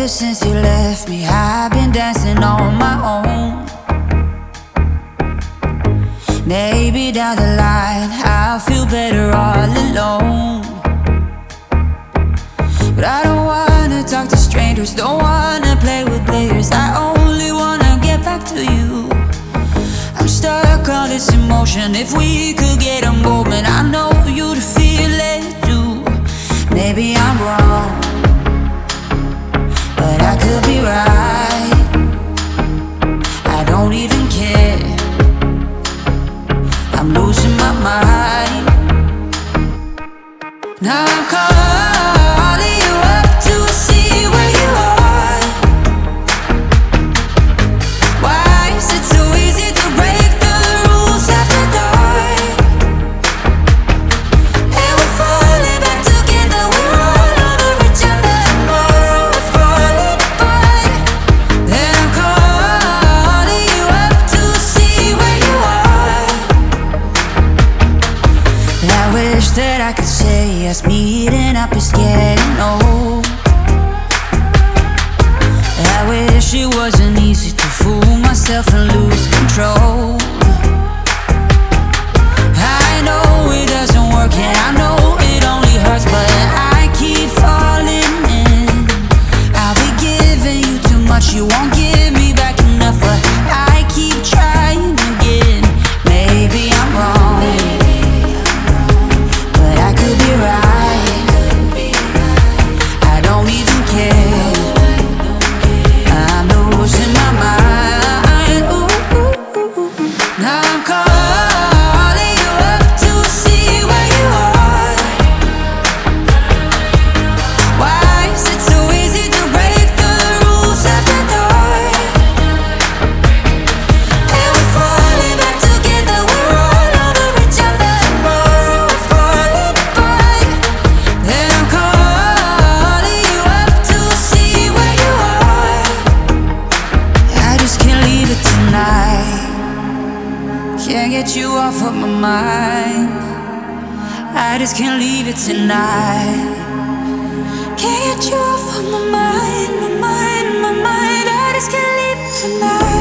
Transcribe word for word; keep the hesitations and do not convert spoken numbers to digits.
since you left me, I've been dancing on my own. Maybe down the line I'll feel better all alone. But I don't wanna talk to strangers, don't wanna play with players. I only wanna get back to you. I'm stuck on this emotion. If we could get a moment, I know you'd feel it too. Maybe I'm wrong, but I could be right. I don't even care. I'm losing my mind. Now I'm calling you up to see where you are. Why is it so easy to break the rules after dark? And we're falling back together. We're all over each other. Tomorrow we're falling apart. Then I'm calling you up to see where you are. And I wish that I could say us meeting up is getting old. I wish it wasn't easy to fool myself and lose control. I know it doesn't work and I know it only hurts, but I keep falling in. I'll be giving you too much, you won't give me back enough, but I keep trying again. Maybe I'm wrong, but I could be right. I don't even care. I'm losing my mind. Ooh. Now I'm calling you up to see where you are. Why is it so easy to break the rules after dark? And we're falling back together. We're all over each other. Tomorrow we're falling apart. Then I'm calling you up to see where you are. I just can't leave it tonight. Can't get you off of my mind. I just can't leave it tonight. Can't get you off of my mind, my mind, my mind. I just can't leave it tonight.